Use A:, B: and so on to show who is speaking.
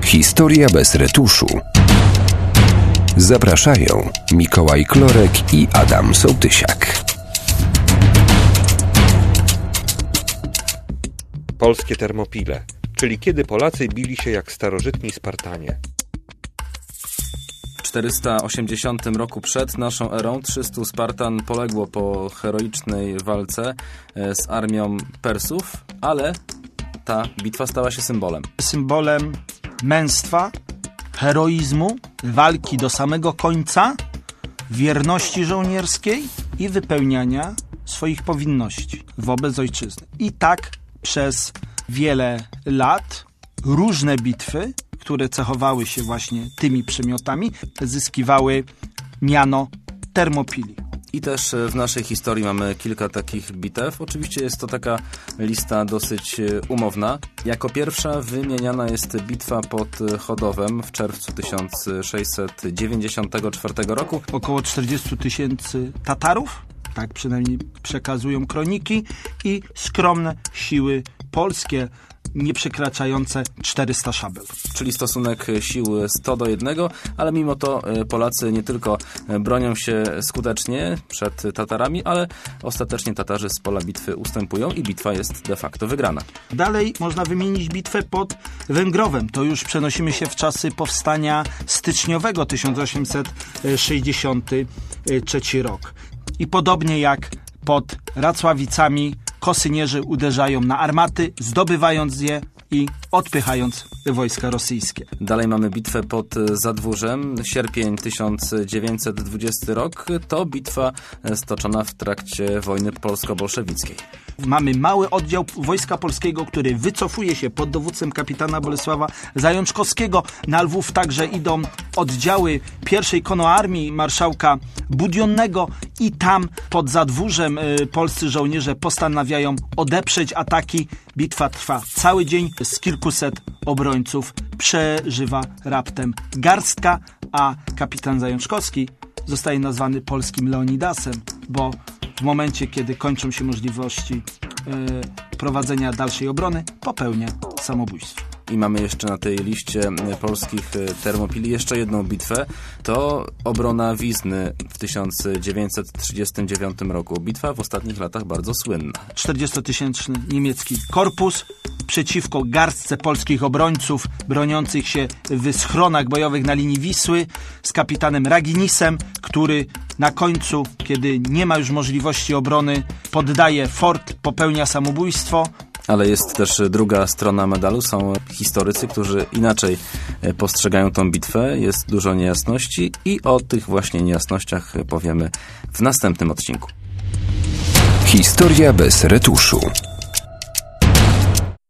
A: Historia bez retuszu. Zapraszają Mikołaj Klorek i Adam Sołtysiak.
B: Polskie Termopile, czyli kiedy Polacy bili się jak starożytni Spartanie.
C: W 480 roku przed naszą erą 300 Spartan poległo po heroicznej walce z armią Persów, ale ta bitwa stała się symbolem.
D: Symbolem męstwa, heroizmu, walki do samego końca, wierności żołnierskiej i wypełniania swoich powinności wobec ojczyzny. I tak przez wiele lat różne bitwy, które cechowały się właśnie tymi przymiotami, zyskiwały miano Termopili.
C: I też w naszej historii mamy kilka takich bitew. Oczywiście jest to taka lista dosyć umowna. Jako pierwsza wymieniana jest bitwa pod Chodowem w czerwcu 1694 roku.
D: Około 40 000 Tatarów, tak przynajmniej przekazują kroniki, i skromne siły polskie, nie przekraczające 400 szabel.
C: Czyli stosunek sił 100:1, ale mimo to Polacy nie tylko bronią się skutecznie przed Tatarami, ale ostatecznie Tatarzy z pola bitwy ustępują i bitwa jest de facto wygrana.
D: Dalej można wymienić bitwę pod Węgrowem. To już przenosimy się w czasy powstania styczniowego 1863 rok. I podobnie jak pod Racławicami, kosynierzy uderzają na armaty, zdobywając je i odpychając wojska rosyjskie.
C: Dalej mamy bitwę pod Zadwórzem, sierpień 1920 rok. To bitwa stoczona w trakcie wojny polsko-bolszewickiej.
D: Mamy mały oddział Wojska Polskiego, który wycofuje się pod dowództwem kapitana Bolesława Zajączkowskiego. Na Lwów także idą oddziały pierwszej konoarmii marszałka Budionnego i tam pod Zadwórzem polscy żołnierze postanawiają odeprzeć ataki. Bitwa trwa cały dzień, z kilkuset obrońców przeżywa raptem garstka, a kapitan Zajączkowski zostaje nazwany polskim Leonidasem, bo w momencie, kiedy kończą się możliwości prowadzenia dalszej obrony, popełnia samobójstwo.
C: I mamy jeszcze na tej liście polskich Termopili jeszcze jedną bitwę. To obrona Wizny w 1939 roku. Bitwa w ostatnich latach bardzo słynna. 40-tysięczny
D: niemiecki korpus przeciwko garstce polskich obrońców broniących się w schronach bojowych na linii Wisły z kapitanem Raginisem, który na końcu, kiedy nie ma już możliwości obrony, poddaje fort, popełnia samobójstwo.
C: Ale jest też druga strona medalu. Są historycy, którzy inaczej postrzegają tą bitwę. Jest dużo niejasności i o tych właśnie niejasnościach powiemy w następnym odcinku.
A: Historia bez retuszu.